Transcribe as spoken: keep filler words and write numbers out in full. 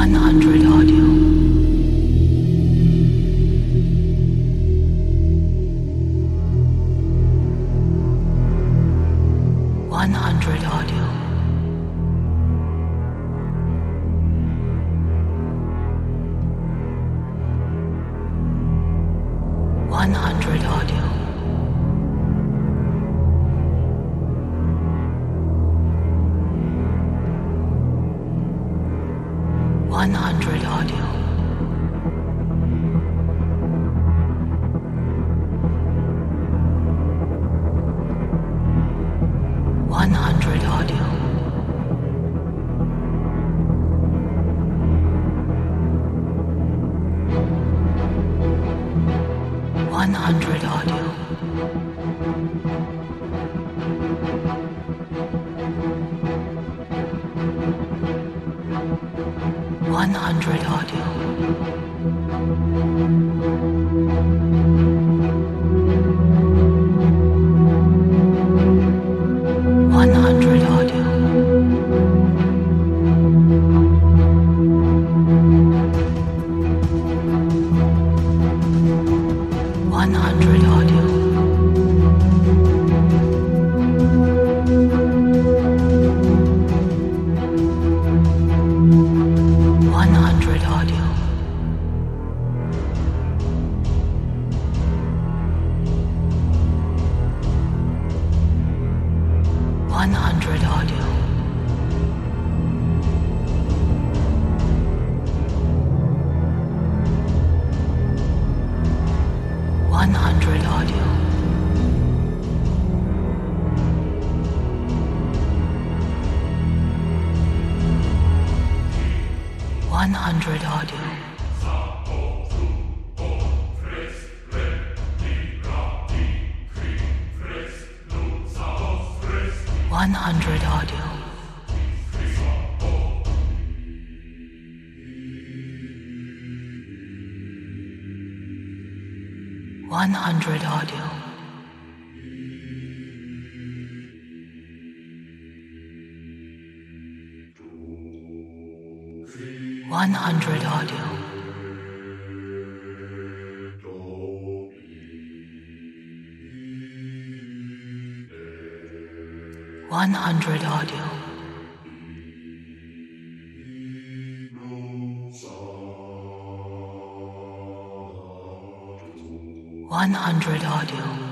one hundred audio. one hundred audio. one hundred audio. one hundred audio. one hundred audio. one hundred audio. one hundred audio. one hundred audio. one hundred audio. one hundred audio. one hundred audio. one hundred audio. one hundred audio. one hundred audio. one hundred audio. one hundred audio. one hundred audio. one hundred audio.